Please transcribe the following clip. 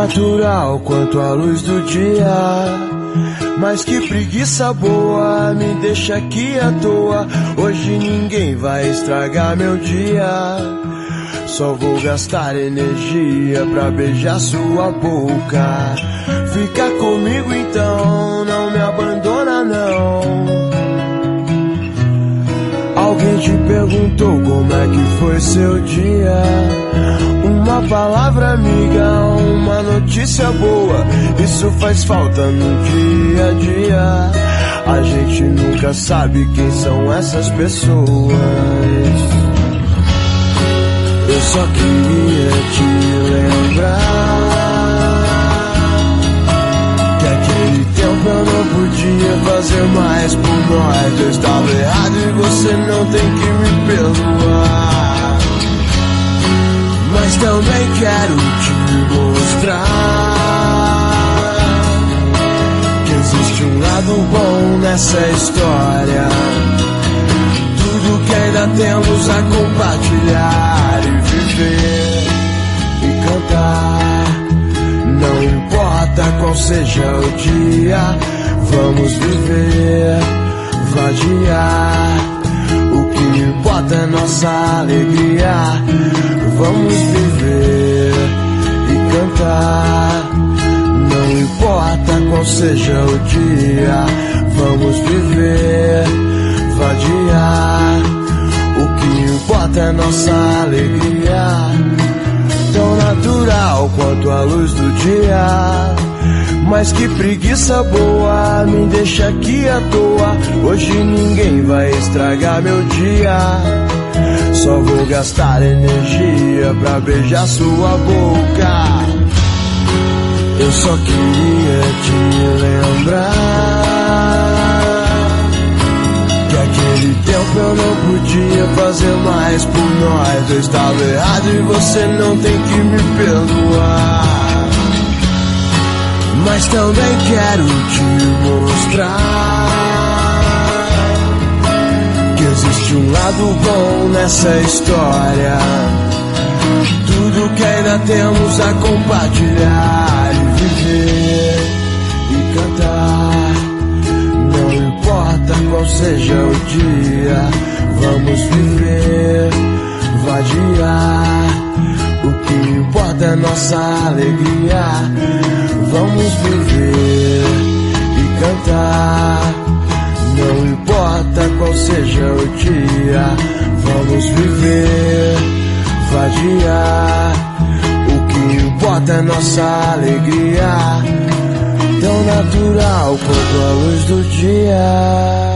natural quanto a luz do dia. Mas que preguiça boa, me deixa aqui à toa. Hoje ninguém vai estragar meu dia. Só vou gastar energia pra beijar sua boca. Fica comigo então, não me abandona não. Alguém te perguntou como é que foi seu dia? Uma palavra amiga, uma notícia boa, isso faz falta no dia a dia. A gente nunca sabe quem são essas pessoas. Eu só queria te lembrar que aquele tempo eu não podia fazer mais por nós. Eu estava errado e você não tem que me perdoar. Mas também quero te mostrar que existe um lado bom nessa história. Tudo que ainda temos a compartilhar e viver e cantar. Não importa qual seja o dia, vamos viver, vadiar. O que importa é nossa alegria. Vamos viver e cantar. Não importa qual seja o dia, vamos viver, vadiar. O que importa é nossa alegria. Tão natural quanto a luz do dia. Mas que preguiça boa, me deixa aqui à toa. Hoje ninguém vai estragar meu dia. Só vou gastar energia pra beijar sua boca. Eu só queria te lembrar que aquele tempo eu não podia fazer mais por nós. Eu estava errado e você não tem que me perdoar. Mas também quero te mostrar que existe um lado bom nessa história. Tudo que ainda temos a compartilhar e viver e cantar. Não importa qual seja o dia, vamos viver, vadiar. O que importa é nossa alegria. Vamos viver e cantar. Não importa qual seja o dia, vamos viver, vadiar. O que importa é nossa alegria. Tão natural quanto a luz do dia.